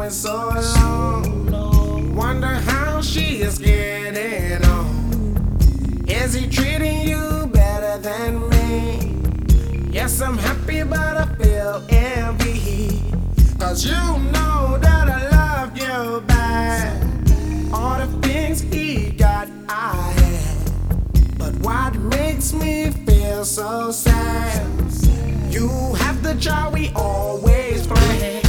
going so long. Wonder how she is getting on. Is he treating you better than me? Yes, I'm happy, but I feel envy. Cause you know that I love you back. All the things he got, I had. But what makes me feel so sad? You have the joy we always play.